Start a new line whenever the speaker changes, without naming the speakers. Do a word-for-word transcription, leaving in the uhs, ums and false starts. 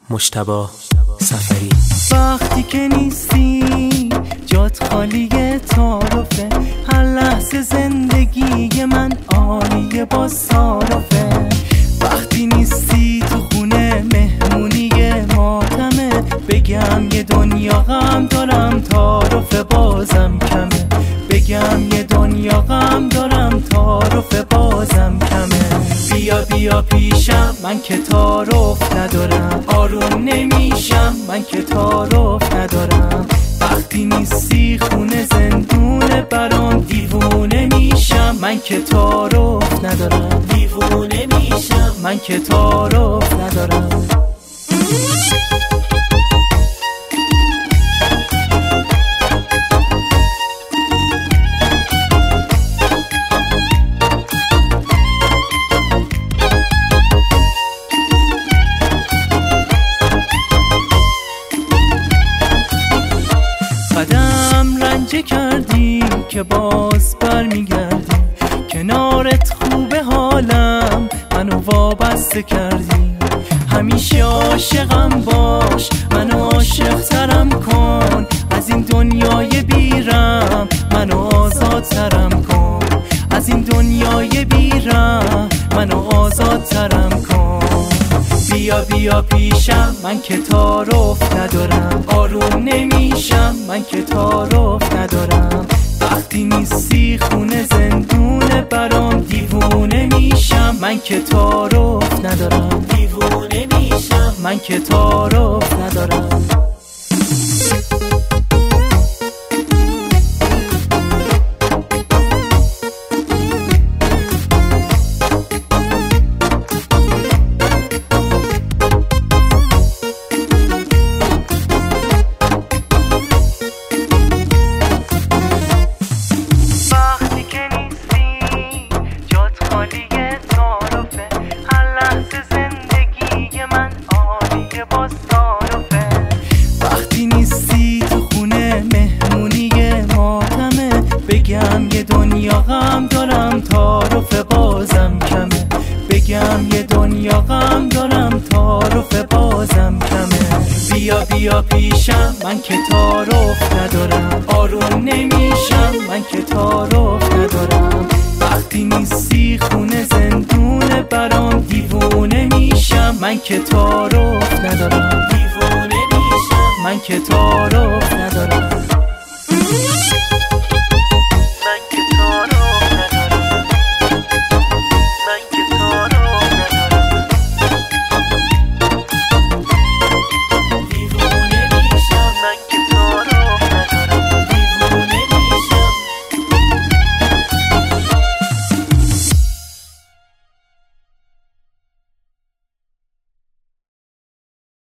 مجتبی سفری.
وقتی که نیستی جات خالیه، تعارفه، هر لحظه زندگی من عالیه با صارفه. وقتی نیستی تو خونه مهمونی ماتمه، بگم یه دنیا غم دارم تعارف بازم کمه، بگم یه دنیا غم دارم تعارف بازم کمه. بیا بیا پیشم من که تعارف ندارم، آروم نمیشم من که تعارف ندارم. وقتی نیستی خونه زندونه برام، دیوونه میشم من که تعارف ندارم، دیوونه میشم من که تعارف ندارم. قدم رنجه کردی که باز برمیگردی، کنارت خوبه حالم منو وابسته کردی. همیشه عاشقم باش، منو عاشق ترم کن، از این دنیای بیرم منو آزاد ترم کن، از این دنیای بیرم منو آزاد ترم کن. بیا بیا پیشم من که تعارف ندارم، آروم نمیشم من که تعارف ندارم. وقتی نیستی خونه زندونه برام، دیوونه میشم من که تعارف ندارم، دیوونه میشم من که تعارف ندارم. وقتی نیستی تو خونه مهمونی ماتمه، بگم یه دنیا غم دارم تعارف بازم کمه، بگم یه دنیا غم دارم تعارف بازم کمه. بیا بیا پیشم من که تعارف ندارم، آروم نمیشم من که تعارف ندارم. وقتی نیستی خونه زندونه برام، دیوونه میشم من که تعارف ندارم، دیوونه میشم من که تعارف